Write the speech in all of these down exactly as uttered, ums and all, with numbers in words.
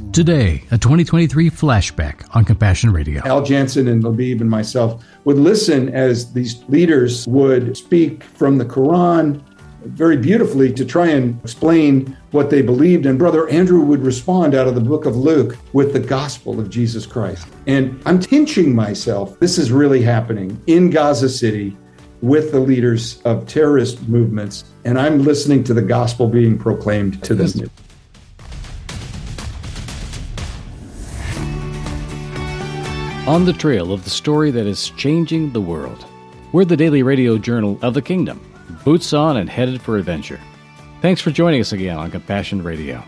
Today, a twenty twenty-three flashback on Compassion Radio. Al Jansen and Labib and myself would listen as these leaders would speak from the Quran very beautifully to try and explain what they believed. And Brother Andrew would respond out of the book of Luke with the gospel of Jesus Christ. And I'm pinching myself. This is really happening in Gaza City with the leaders of terrorist movements. And I'm listening to the gospel being proclaimed to them. On the trail of the story that is changing the world. We're the daily radio journal of the kingdom, boots on and headed for adventure. Thanks for joining us again on Compassion Radio.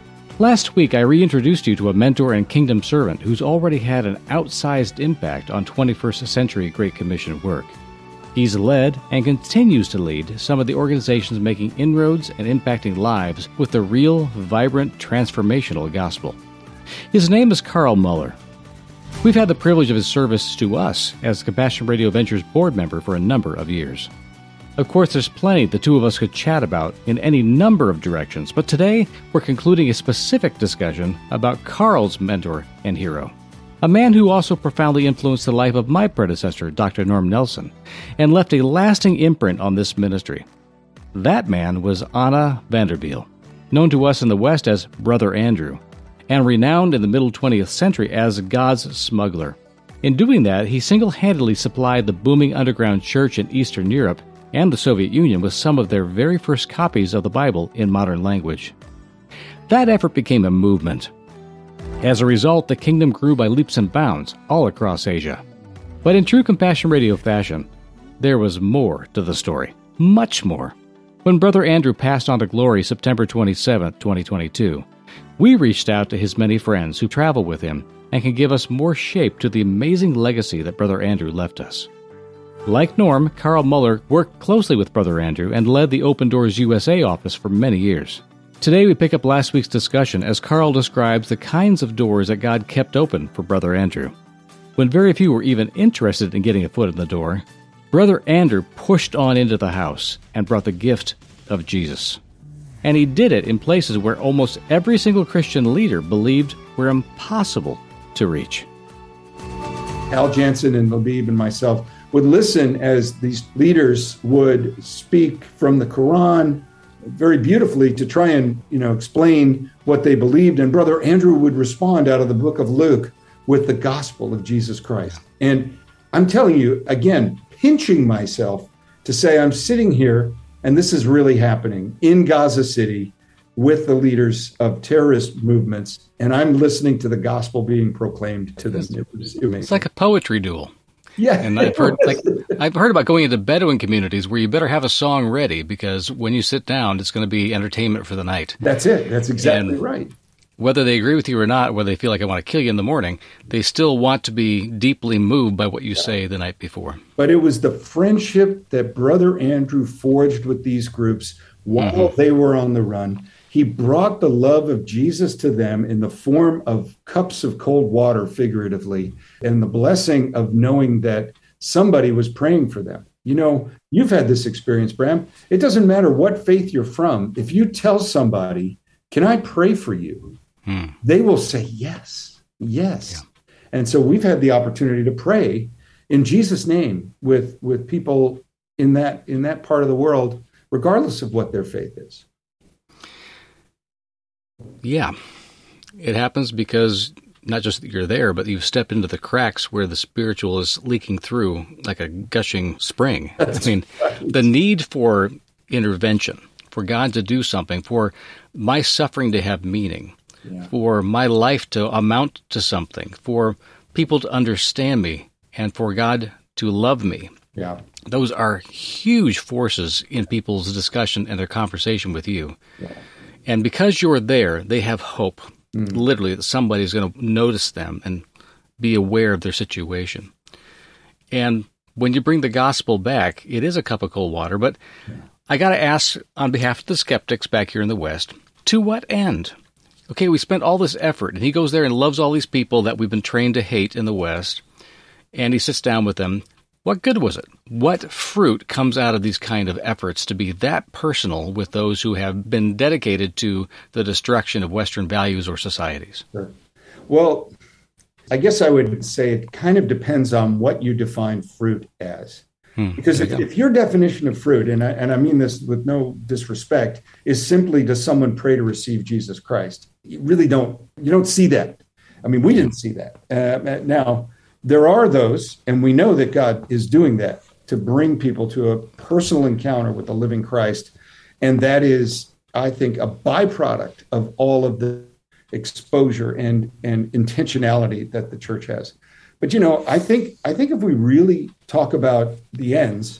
Last week, I reintroduced you to a mentor and kingdom servant who's already had an outsized impact on twenty-first century Great Commission work. He's led and continues to lead some of the organizations making inroads and impacting lives with the real, vibrant, transformational gospel. His name is Carl Moeller. We've had the privilege of his service to us as Compassion Radio Ventures board member for a number of years. Of course, there's plenty the two of us could chat about in any number of directions, but today we're concluding a specific discussion about Carl's mentor and hero, a man who also profoundly influenced the life of my predecessor, Doctor Norm Nelson, and left a lasting imprint on this ministry. That man was Anna Vanderbiel, known to us in the West as Brother Andrew, and renowned in the middle twentieth century as God's smuggler. In doing that, he single-handedly supplied the booming underground church in Eastern Europe and the Soviet Union with some of their very first copies of the Bible in modern language. That effort became a movement. As a result, the kingdom grew by leaps and bounds all across Asia. But in true Compassion Radio fashion, there was more to the story, much more. When Brother Andrew passed on to glory September twenty-seventh, twenty twenty-two, we reached out to his many friends who travel with him and can give us more shape to the amazing legacy that Brother Andrew left us. Like Norm, Carl Moeller worked closely with Brother Andrew and led the Open Doors U S A office for many years. Today we pick up last week's discussion as Carl describes the kinds of doors that God kept open for Brother Andrew. When very few were even interested in getting a foot in the door, Brother Andrew pushed on into the house and brought the gift of Jesus. And he did it in places where almost every single Christian leader believed were impossible to reach. Al Jansen and Labib and myself would listen as these leaders would speak from the Quran very beautifully to try and, you know, explain what they believed. And Brother Andrew would respond out of the book of Luke with the gospel of Jesus Christ. And I'm telling you, again, pinching myself to say I'm sitting here and this is really happening in Gaza City with the leaders of terrorist movements, and I'm listening to the gospel being proclaimed to them. It was amazing. It's like a poetry duel. Yeah, and I've heard like I've heard about going into Bedouin communities where you better have a song ready because when you sit down, it's going to be entertainment for the night. That's it. That's exactly and right. Whether they agree with you or not, whether they feel like I want to kill you in the morning, they still want to be deeply moved by what you say the night before. But it was the friendship that Brother Andrew forged with these groups while mm-hmm. they were on the run. He brought the love of Jesus to them in the form of cups of cold water, figuratively, and the blessing of knowing that somebody was praying for them. You know, you've had this experience, Bram. It doesn't matter what faith you're from. If you tell somebody, can I pray for you? Hmm. They will say, yes, yes. Yeah. And so we've had the opportunity to pray in Jesus' name with, with people in that, in that part of the world, regardless of what their faith is. Yeah, it happens because not just that you're there, but you've stepped into the cracks where the spiritual is leaking through like a gushing spring. That's I mean, right. The need for intervention, for God to do something, for my suffering to have meaning, yeah. for my life to amount to something, for people to understand me, and for God to love me. Yeah. Those are huge forces in people's discussion and their conversation with you. Yeah. And because you're there, they have hope, mm. literally, that somebody's going to notice them and be aware of their situation. And when you bring the gospel back, it is a cup of cold water. But yeah. I got to ask, on behalf of the skeptics back here in the West, to what end? Okay, we spent all this effort, and he goes there and loves all these people that we've been trained to hate in the West, and he sits down with them. What good was it? What fruit comes out of these kind of efforts to be that personal with those who have been dedicated to the destruction of Western values or societies? Sure. Well, I guess I would say it kind of depends on what you define fruit as. Hmm, because if, if your definition of fruit, and I, and I mean this with no disrespect, is simply does someone pray to receive Jesus Christ, you really don't, you don't see that. I mean, we didn't see that. Uh, now, there are those, and we know that God is doing that to bring people to a personal encounter with the living Christ. And that is, I think, a byproduct of all of the exposure and, and intentionality that the church has. But, you know, I think I think if we really talk about the ends,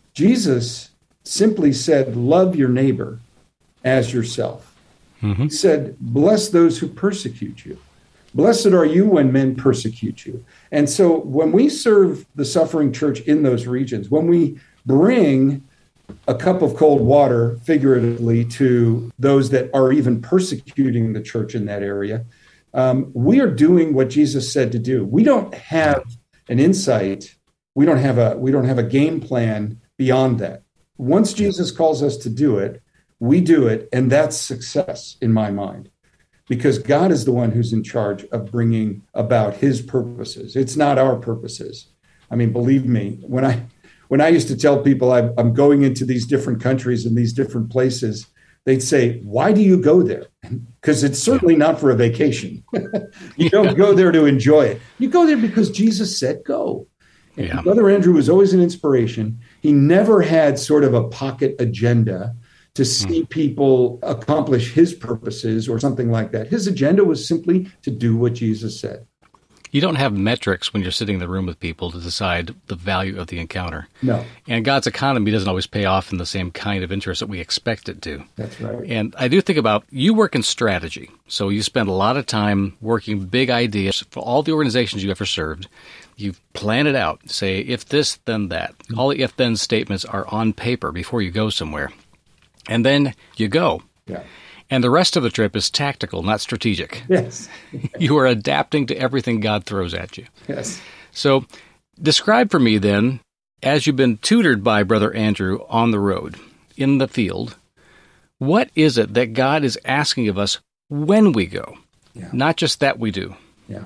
Jesus simply said, love your neighbor as yourself. Mm-hmm. He said, bless those who persecute you. Blessed are you when men persecute you. And so when we serve the suffering church in those regions, when we bring a cup of cold water, figuratively, to those that are even persecuting the church in that area, Um, we are doing what Jesus said to do. We don't have an insight. We don't have a we don't have a game plan beyond that. Once Jesus calls us to do it, we do it, and that's success in my mind, because God is the one who's in charge of bringing about his purposes. It's not our purposes. I mean, believe me, when I when I used to tell people I'm, I'm going into these different countries and these different places, they'd say, why do you go there? Because it's certainly not for a vacation. You don't go there to enjoy it. You go there because Jesus said go. And yeah. Brother Andrew was always an inspiration. He never had sort of a pocket agenda to see mm. people accomplish his purposes or something like that. His agenda was simply to do what Jesus said. You don't have metrics when you're sitting in the room with people to decide the value of the encounter. No. And God's economy doesn't always pay off in the same kind of interest that we expect it to. That's right. And I do think about, you work in strategy. So you spend a lot of time working big ideas for all the organizations you ever served. You plan it out. Say, if this, then that. Mm-hmm. All the if-then statements are on paper before you go somewhere. And then you go. Yeah. And the rest of the trip is tactical, not strategic. Yes. You are adapting to everything God throws at you. Yes. So describe for me then, as you've been tutored by Brother Andrew on the road, in the field, what is it that God is asking of us when we go? Yeah. Not just that we do. Yeah.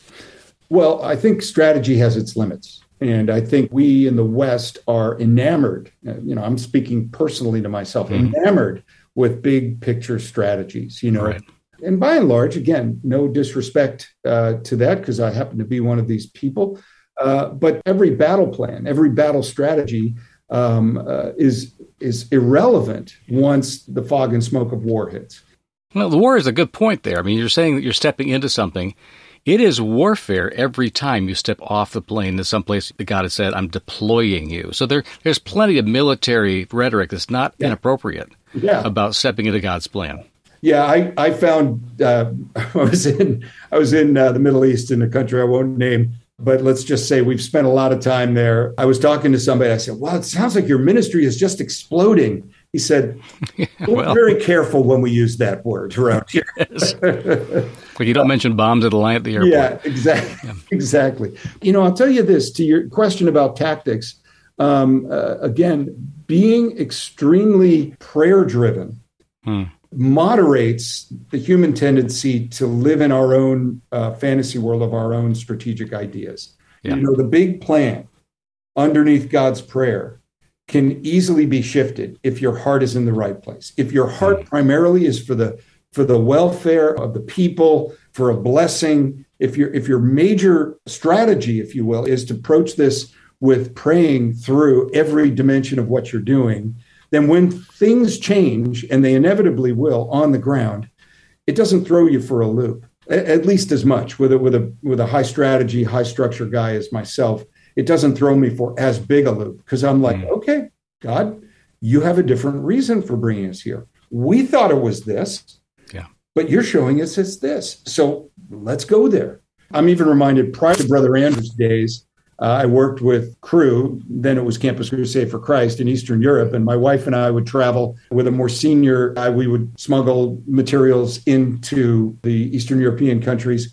Well, I think strategy has its limits. And I think we in the West are enamored, you know, I'm speaking personally to myself, mm-hmm. enamored with big picture strategies, you know, right. And by and large, again, no disrespect uh, to that, because I happen to be one of these people. Uh, but every battle plan, every battle strategy um, uh, is is irrelevant once the fog and smoke of war hits. Well, the war is a good point there. I mean, you're saying that you're stepping into something. It is warfare every time you step off the plane to someplace that God has said, I'm deploying you. So there, there's plenty of military rhetoric that's not yeah. inappropriate yeah. about stepping into God's plan. Yeah, I, I found uh, I was in I was in uh, the Middle East, in a country I won't name, but let's just say we've spent a lot of time there. I was talking to somebody. I said, "Well, it sounds like your ministry is just exploding." He said, yeah, well, "We're very careful when we use that word around here." Yes. Like you don't mention bombs at the line at the airport. Yeah, exactly, yeah. exactly. You know, I'll tell you this, to your question about tactics. Um, uh, again, being extremely prayer-driven. Hmm. moderates the human tendency to live in our own uh, fantasy world of our own strategic ideas. Yeah. You know, the big plan underneath God's prayer can easily be shifted if your heart is in the right place. If your heart primarily is for the for the welfare of the people, for a blessing, if your if your major strategy, if you will, is to approach this with praying through every dimension of what you're doing, then when things change, and they inevitably will on the ground, it doesn't throw you for a loop, at least as much with a, with a, with a high strategy, high structure guy as myself. It doesn't throw me for as big a loop, because I'm like, mm. okay, God, you have a different reason for bringing us here. We thought it was this, yeah, but you're showing us it's this. So let's go there. I'm even reminded, prior to Brother Andrew's days, Uh, I worked with Cru, then it was Campus Crusade for Christ in Eastern Europe, and my wife and I would travel with a more senior guy. We would smuggle materials into the Eastern European countries,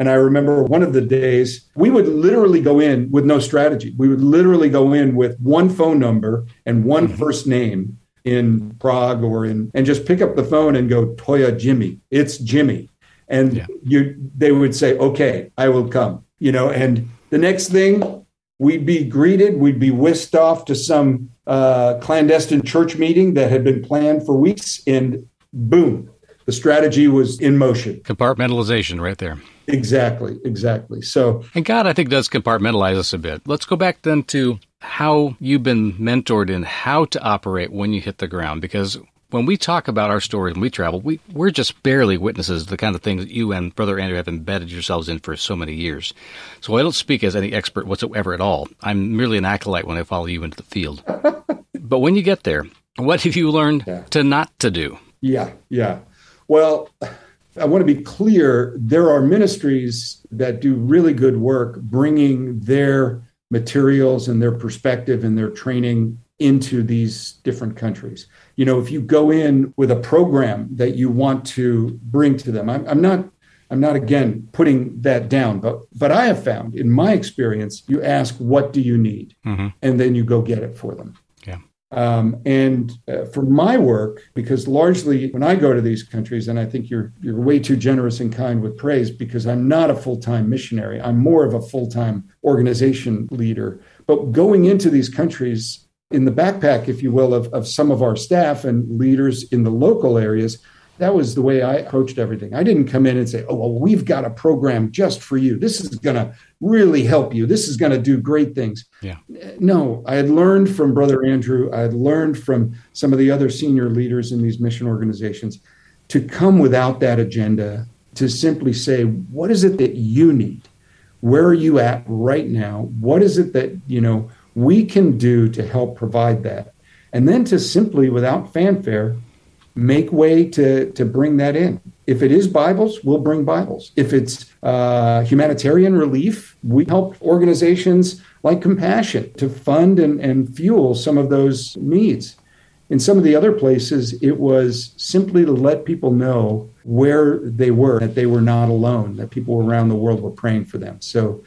And I remember one of the days, we would literally go in with no strategy. We would literally go in with one phone number and one mm-hmm. first name in Prague or in, and just pick up the phone and go, Toya Jimmy, it's Jimmy. And yeah. you, they would say, okay, I will come, you know, and the next thing we'd be greeted, we'd be whisked off to some uh, clandestine church meeting that had been planned for weeks, and boom, the strategy was in motion. Compartmentalization right there. Exactly, exactly. So, and God, I think, does compartmentalize us a bit. Let's go back then to how you've been mentored in how to operate when you hit the ground, because when we talk about our story, when we travel, we, we're just barely witnesses to the kind of things that you and Brother Andrew have embedded yourselves in for so many years. So I don't speak as any expert whatsoever at all. I'm merely an acolyte when I follow you into the field. But when you get there, what have you learned yeah. to not to do? Yeah, yeah. Well, I want to be clear. There are ministries that do really good work bringing their materials and their perspective and their training into these different countries. You know, if you go in with a program that you want to bring to them, I'm, I'm not, I'm not again putting that down, but but I have found in my experience, you ask, what do you need? Mm-hmm. And then you go get it for them. Yeah. Um, and uh, for my work, because largely when I go to these countries, and I think you're you're way too generous and kind with praise, because I'm not a full-time missionary. I'm more of a full-time organization leader. But going into these countries, in the backpack, if you will, of, of some of our staff and leaders in the local areas, that was the way I approached everything. I didn't come in and say, oh, well, we've got a program just for you. This is going to really help you. This is going to do great things. Yeah. No, I had learned from Brother Andrew. I had learned from some of the other senior leaders in these mission organizations to come without that agenda, to simply say, what is it that you need? Where are you at right now? What is it that, you know, we can do to help provide that? And then to simply, without fanfare, make way to, to bring that in. If it is Bibles, we'll bring Bibles. If it's uh, humanitarian relief, we help organizations like Compassion to fund and, and fuel some of those needs. In some of the other places, it was simply to let people know where they were, that they were not alone, that people around the world were praying for them. So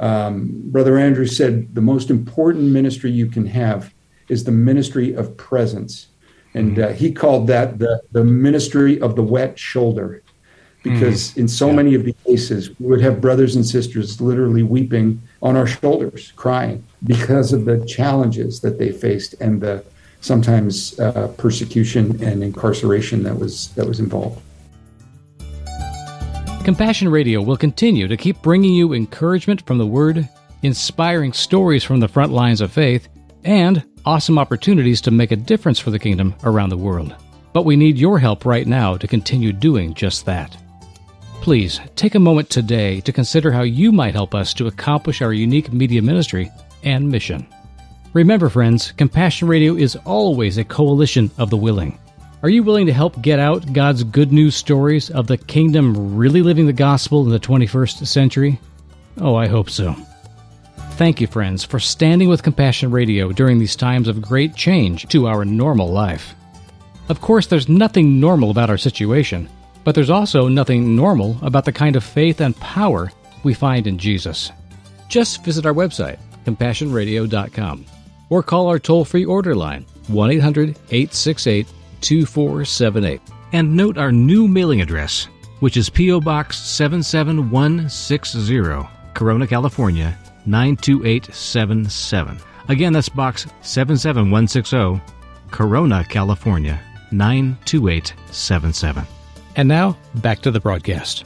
um, Brother Andrew said the most important ministry you can have is the ministry of presence. And uh, he called that the, the ministry of the wet shoulder, because mm-hmm. in so yeah. many of the cases, we would have brothers and sisters literally weeping on our shoulders, crying because of the challenges that they faced and the sometimes uh, persecution and incarceration that was that was involved. Compassion Radio will continue to keep bringing you encouragement from the Word, inspiring stories from the front lines of faith, and awesome opportunities to make a difference for the kingdom around the world. But we need your help right now to continue doing just that. Please take a moment today to consider how you might help us to accomplish our unique media ministry and mission. Remember, friends, Compassion Radio is always a coalition of the willing. Are you willing to help get out God's good news stories of the kingdom really living the gospel in the twenty-first century? Oh, I hope so. Thank you, friends, for standing with Compassion Radio during these times of great change to our normal life. Of course, there's nothing normal about our situation, but there's also nothing normal about the kind of faith and power we find in Jesus. Just visit our website, compassion radio dot com, or call our toll-free order line, one eight hundred, eight six eight, two four seven eight. And note our new mailing address, which is P O Box seven seven one six zero, Corona, California, nine two eight seven seven. Again, that's Box seven seven one six zero, Corona, California, nine two eight seven seven. And now, back to the broadcast.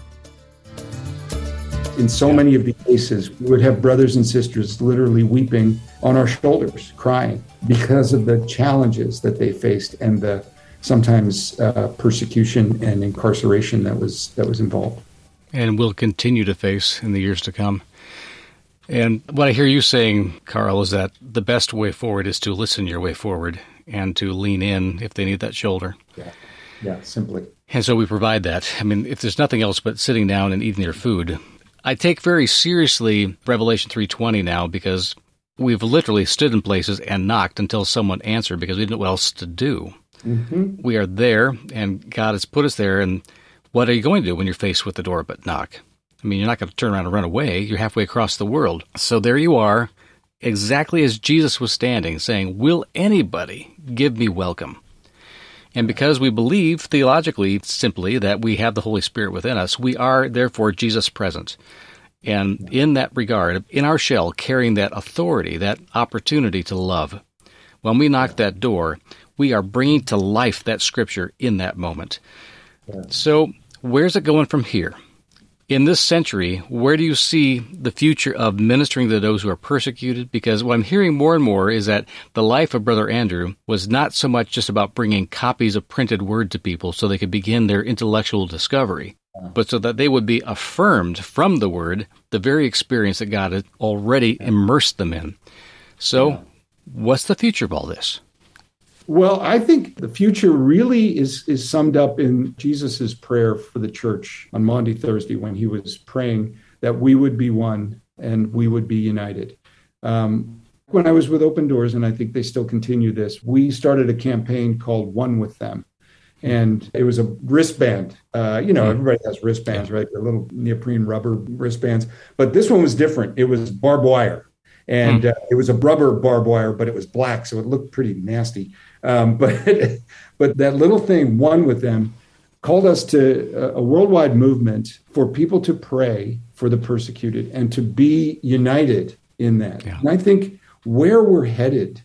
In so many of the cases, we would have brothers and sisters literally weeping on our shoulders, crying because of the challenges that they faced and the sometimes uh, persecution and incarceration that was that was involved. And will continue to face in the years to come. And what I hear you saying, Carl, is that the best way forward is to listen your way forward and to lean in if they need that shoulder. Yeah, yeah, simply. And so we provide that. I mean, if there's nothing else but sitting down and eating their food, I take very seriously Revelation three twenty now, because we've literally stood in places and knocked until someone answered because we didn't know what else to do. Mm-hmm. We are there, and God has put us there, and what are you going to do when you're faced with the door but knock? I mean, you're not going to turn around and run away. You're halfway across the world. So there you are, exactly as Jesus was standing, saying, will anybody give me welcome? And because we believe theologically simply that we have the Holy Spirit within us, we are therefore Jesus present. And in that regard, in our shell, carrying that authority, that opportunity to love, when we knock that door, we are bringing to life that Scripture in that moment. Yeah. So where's it going from here? In this century, where do you see the future of ministering to those who are persecuted? Because what I'm hearing more and more is that the life of Brother Andrew was not so much just about bringing copies of printed word to people so they could begin their intellectual discovery, but so that they would be affirmed from the Word, the very experience that God had already immersed them in. So yeah. What's the future of all this? Well, I think the future really is is summed up in Jesus's prayer for the church on Maundy Thursday when he was praying that we would be one and we would be united. Um, when I was with Open Doors, and I think they still continue this, we started a campaign called One With Them. And it was a wristband. Uh, you know, everybody has wristbands, right? They're little neoprene rubber wristbands. But this one was different. It was barbed wire. And uh, it was a rubber barbed wire, but it was black, so it looked pretty nasty. Um, but but that little thing, One With Them, called us to a, a worldwide movement for people to pray for the persecuted and to be united in that. Yeah. And I think where we're headed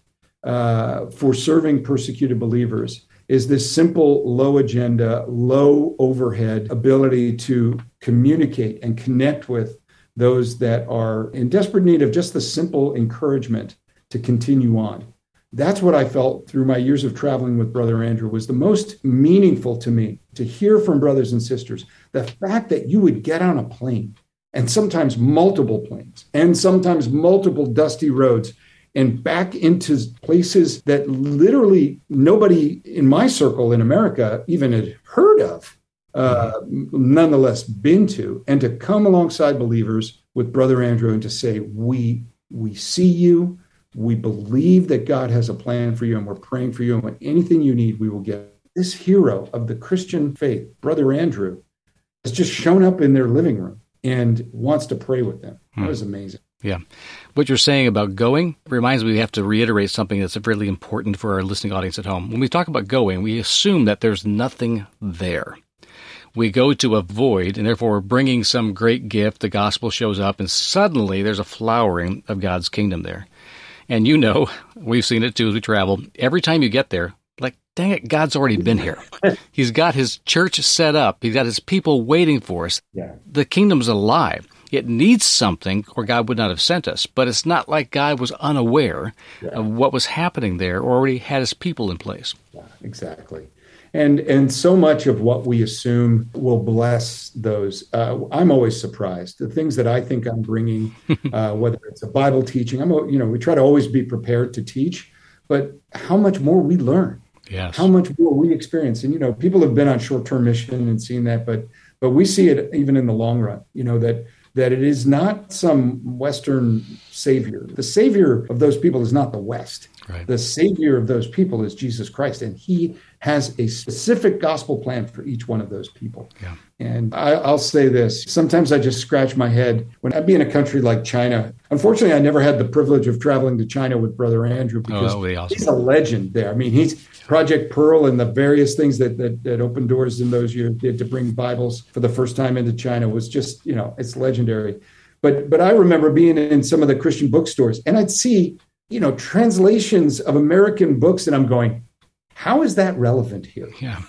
uh, for serving persecuted believers is this simple, low agenda, low overhead ability to communicate and connect with those that are in desperate need of just the simple encouragement to continue on. That's what I felt through my years of traveling with Brother Andrew was the most meaningful to me, to hear from brothers and sisters, the fact that you would get on a plane, and sometimes multiple planes, and sometimes multiple dusty roads, and back into places that literally nobody in my circle in America even had heard of. Uh, nonetheless been to, and to come alongside believers with Brother Andrew and to say, we we see you, we believe that God has a plan for you, and we're praying for you, and anything you need, we will get. This hero of the Christian faith, Brother Andrew, has just shown up in their living room and wants to pray with them. That was amazing. Yeah. What you're saying about going reminds me we have to reiterate something that's really important for our listening audience at home. When we talk about going, we assume that there's nothing there. We go to a void, and therefore we're bringing some great gift. The gospel shows up, and suddenly there's a flowering of God's kingdom there. And you know, we've seen it too as we travel. Every time you get there, like, dang it, God's already been here. He's got his church set up. He's got his people waiting for us. Yeah. The kingdom's alive. It needs something, or God would not have sent us. But it's not like God was unaware yeah. of what was happening there, or already had his people in place. Yeah, exactly. And and so much of what we assume will bless those. Uh, I'm always surprised. The things that I think I'm bringing, uh, whether it's a Bible teaching, I'm you know we try to always be prepared to teach, but how much more we learn, yes. how much more we experience. And you know, people have been on short-term mission and seen that, but but we see it even in the long run. You know that that it is not some Western savior. The savior of those people is not the West. Right. The savior of those people is Jesus Christ, and he has a specific gospel plan for each one of those people. Yeah. And I, I'll say this, sometimes I just scratch my head when I'd be in a country like China. Unfortunately, I never had the privilege of traveling to China with Brother Andrew because oh, awesome. He's a legend there. I mean, he's Project Pearl and the various things that, that, that Open Doors in those years did to bring Bibles for the first time into China was just, you know, it's legendary. But but I remember being in some of the Christian bookstores and I'd see, you know, translations of American books and I'm going, how is that relevant here? Yeah.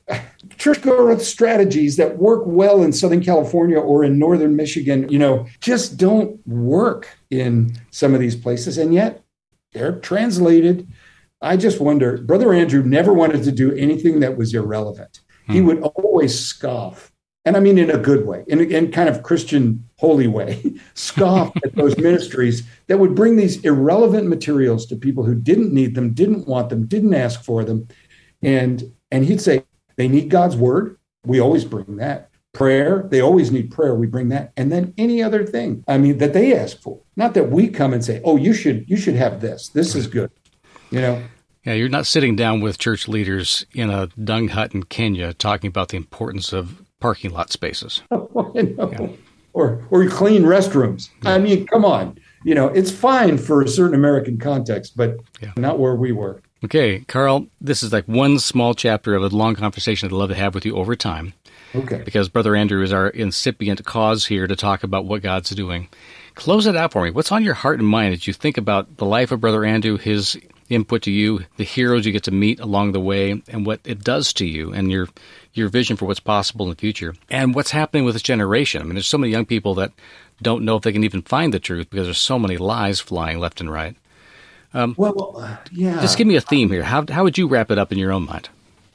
Church growth strategies that work well in Southern California or in Northern Michigan, you know, just don't work in some of these places. And yet they're translated. I just wonder, Brother Andrew never wanted to do anything that was irrelevant. Hmm. He would always scoff. And I mean, in a good way, in a in kind of Christian holy way, scoff at those ministries that would bring these irrelevant materials to people who didn't need them, didn't want them, didn't ask for them. And, and he'd say, they need God's word. We always bring that. Prayer, they always need prayer. We bring that. And then any other thing, I mean, that they ask for. Not that we come and say, oh, you should you should have this. This is good. You know? Yeah, you're not sitting down with church leaders in a dung hut in Kenya talking about the importance of parking lot spaces. Oh, I know. Yeah. or or clean restrooms. I mean, come on. You know, it's fine for a certain American context, but yeah. not where we were. Okay, Carl, this is like one small chapter of a long conversation I'd love to have with you over time. Okay. Because Brother Andrew is our incipient cause here to talk about what God's doing. Close it out for me. What's on your heart and mind as you think about the life of Brother Andrew, his input to you, the heroes you get to meet along the way, and what it does to you, and your your vision for what's possible in the future, and what's happening with this generation? I mean, there's so many young people that don't know if they can even find the truth because there's so many lies flying left and right. Um, well, uh, yeah. Just give me a theme here. How how would you wrap it up in your own mind?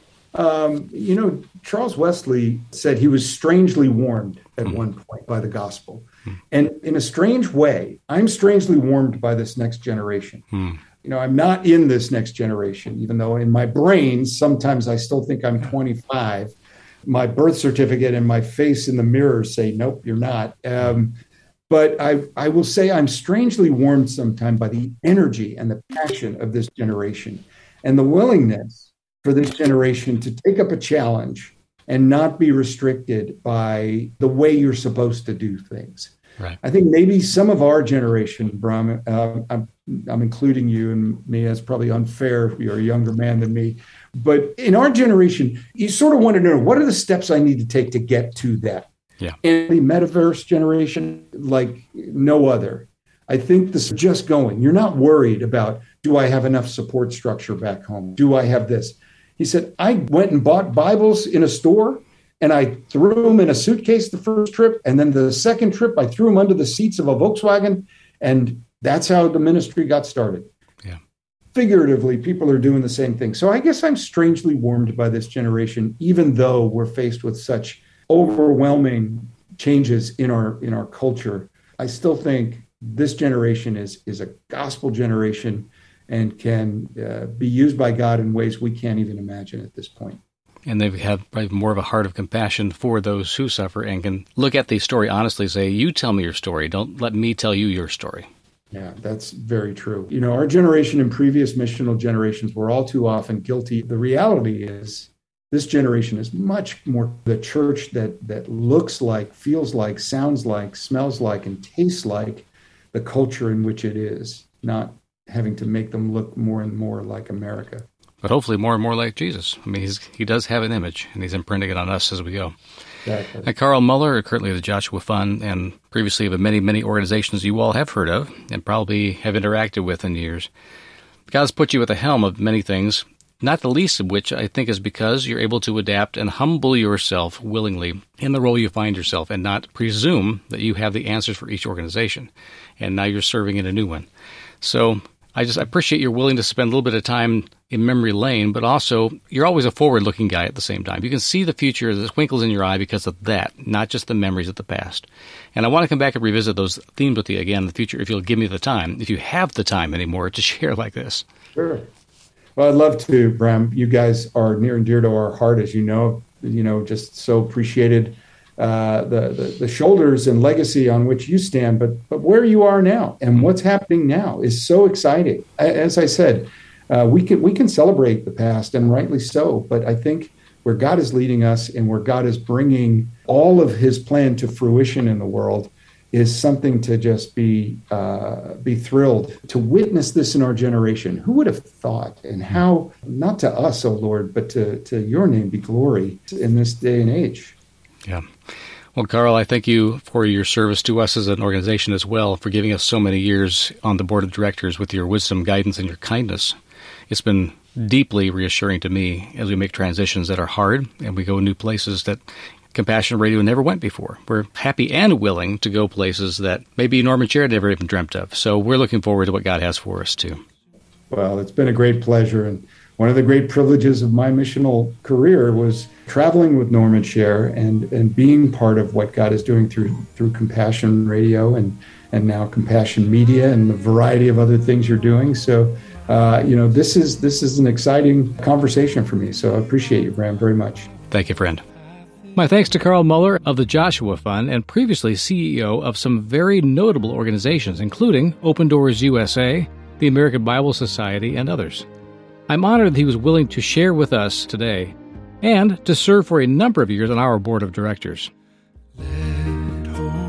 Um, you know, Charles Wesley said he was strangely warmed at mm. one point by the gospel. Mm. And in a strange way, I'm strangely warmed by this next generation. Mm. You know, I'm not in this next generation, even though in my brain, sometimes I still think I'm twenty-five. My birth certificate and my face in the mirror say, nope, you're not. Um, but I, I will say I'm strangely warmed sometimes by the energy and the passion of this generation and the willingness for this generation to take up a challenge and not be restricted by the way you're supposed to do things. Right. I think maybe some of our generation, Bram, uh, I'm, I'm including you and me, as probably unfair. You're a younger man than me. But in our generation, you sort of want to know, what are the steps I need to take to get to that? Yeah. And the metaverse generation, like no other. I think this is just going. You're not worried about, do I have enough support structure back home? Do I have this? He said, I went and bought Bibles in a store, and I threw them in a suitcase the first trip. And then the second trip, I threw them under the seats of a Volkswagen. And that's how the ministry got started. Yeah. Figuratively, people are doing the same thing. So I guess I'm strangely warmed by this generation, even though we're faced with such overwhelming changes in our in our culture. I still think this generation is, is a gospel generation and can uh, be used by God in ways we can't even imagine at this point. And they have probably more of a heart of compassion for those who suffer and can look at the story honestly, say, you tell me your story. Don't let me tell you your story. Yeah, that's very true. You know, our generation and previous missional generations were all too often guilty. The reality is this generation is much more the church that that looks like, feels like, sounds like, smells like, and tastes like the culture in which it is, not having to make them look more and more like America. But hopefully more and more like Jesus. I mean, he's, he does have an image, and he's imprinting it on us as we go. Exactly. And Carl Moeller, currently of the Joshua Fund, and previously of many, many organizations you all have heard of and probably have interacted with in years. God's put you at the helm of many things, not the least of which I think is because you're able to adapt and humble yourself willingly in the role you find yourself and not presume that you have the answers for each organization. And now you're serving in a new one. So I just appreciate your willingness to spend a little bit of time in memory lane, but also you're always a forward-looking guy at the same time. You can see the future, the twinkles in your eye because of that, not just the memories of the past. And I want to come back and revisit those themes with you again in the future if you'll give me the time, if you have the time anymore to share like this. Sure. Well, I'd love to, Bram. You guys are near and dear to our heart, as you know. You know, just so appreciated uh, the, the the shoulders and legacy on which you stand, but but where you are now and what's happening now is so exciting. As I said, uh, we can we can celebrate the past, and rightly so. But I think where God is leading us and where God is bringing all of His plan to fruition in the world is something to just be uh, be thrilled to witness this in our generation. Who would have thought? And how, not to us, O Lord, but to, to your name be glory in this day and age. Yeah. Well, Carl, I thank you for your service to us as an organization as well, for giving us so many years on the board of directors with your wisdom, guidance, and your kindness. It's been deeply reassuring to me as we make transitions that are hard and we go new places that Compassion Radio never went before. We're happy and willing to go places that maybe Norman Sherrod never even dreamt of. So we're looking forward to what God has for us, too. Well, it's been a great pleasure. And one of the great privileges of my missional career was traveling with Norman Sher and, and being part of what God is doing through through Compassion Radio and, and now Compassion Media and the variety of other things you're doing. So, uh, you know, this is this is an exciting conversation for me. So I appreciate you, Bram, very much. Thank you, friend. My thanks to Carl Moeller of the Joshua Fund and previously C E O of some very notable organizations, including Open Doors U S A, the American Bible Society, and others. I'm honored that he was willing to share with us today and to serve for a number of years on our board of directors. Let holy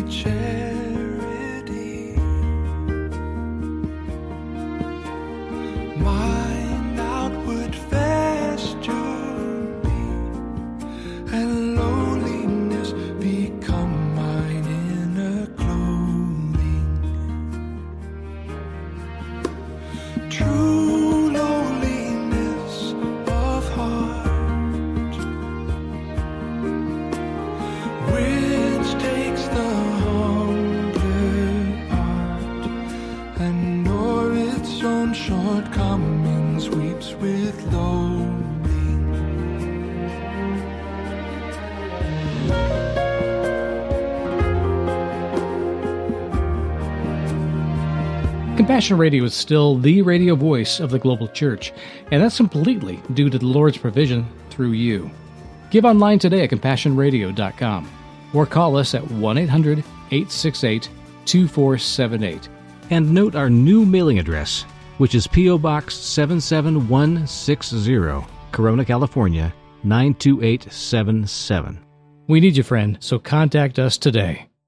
charity. Mine outward vesture be, and lowliness become mine inner clothing. True lowliness of heart, which takes the humbler part, and o'er its own shortcomings weeps with loathing. Compassion Radio is still the radio voice of the global church, and that's completely due to the Lord's provision through you. Give online today at compassion radio dot com or call us at one eight hundred eight six eight two four seven eight. And note our new mailing address, which is P O. Box seven seven one six zero, Corona, California, nine two eight seven seven. We need you, friend, so contact us today.